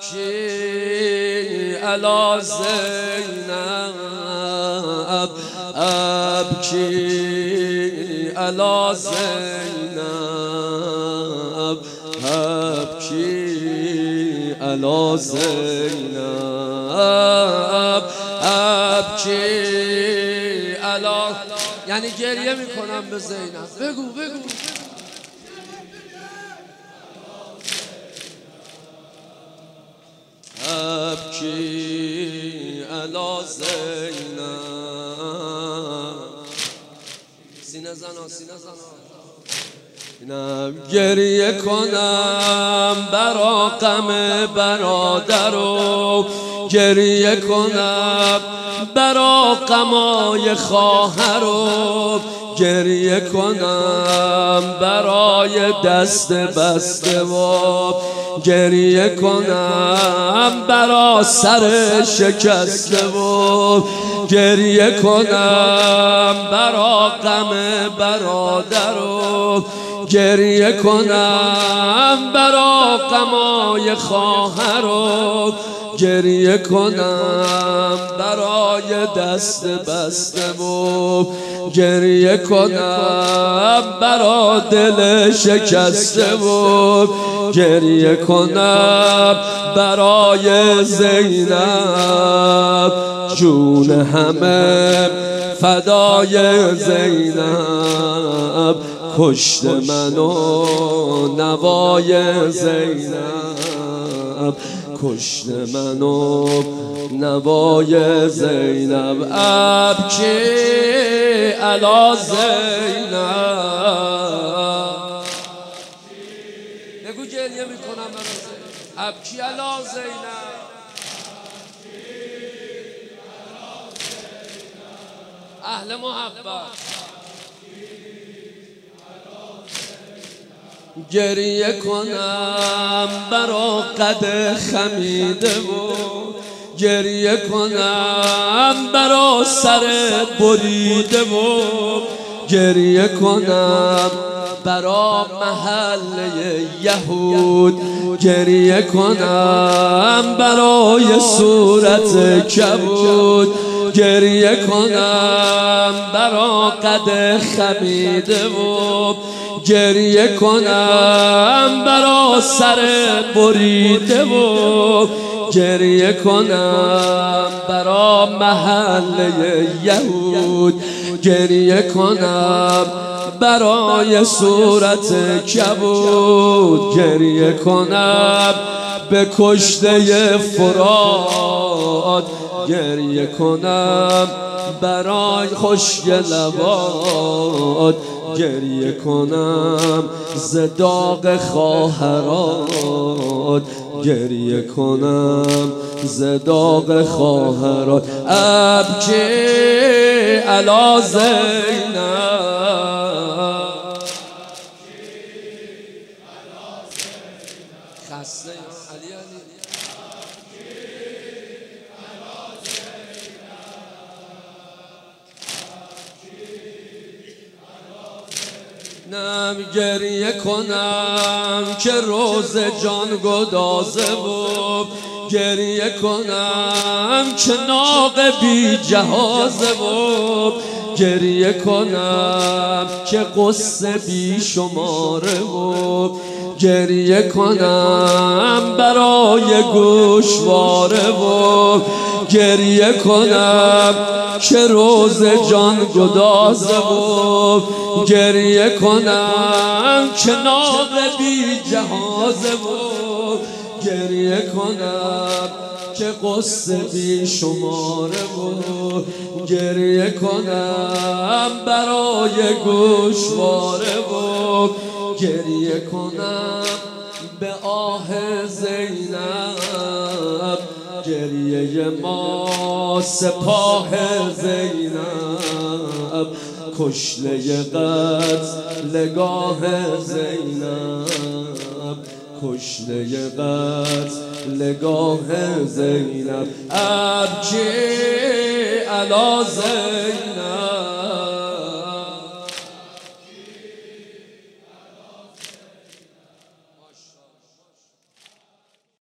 ابکی علی زینب ابکی علی زینب ابکی علی زینب ابکی علی، یعنی گریه میکنم به زینب. بگو ابکی علی زینب. سینه زنا اینم گریه کنم برا غم برادرو، گریه کنم برا غمای خواهرو، گریه کنم برای دست بسته و گریه کنم برا سر شکسته و گریه کنم برا غم برادرو، گریه کنم برا غمای خواهرو، گریه کنم برای دست بسته و گریه کنم برا دل شکسته و گریه کنم برای زینب، جون همه فدای زینب، کشت منو نوای زینب، کشت منو نوای زینب ابکی علی زینب. بگو گریه میکنم برای زینب ابکی علی زینب. اهل محبت گریه کنم برا قد خمیده و گریه کنم برا سر بریده و گریه کنم برا محله یهود، گریه کنم برای صورت کبود، گریه کنم برا قد خمیده و گریه کنم برا سر بریده و گریه کنم برا محله یهود، گریه کنم برای صورت کبود، گریه کنم به کشته فرات، گریه کنم برای خشک لبات، گریه کنم ز داغ خواهرات، گریه کنم ز داغ خواهرات ابکی علی زینب. خسته علی نم گریه کنم که روز جان گدازه و گریه کنم که ناق بی جهازه و گریه کنم که قصه بی شماره و گریه کنم برای گوشواره و گریه کنم که روز جان گدازه و گریه کنم که ناق بی جهازه و گریه کنم که قصه بی شماره و گریه کنم برای گوشواره و گریه کنم به آه زینب، گریه ما سپاه زینب، کشته قتلگاه زینب، کشته قتلگاه زینب ابکی علی زینب.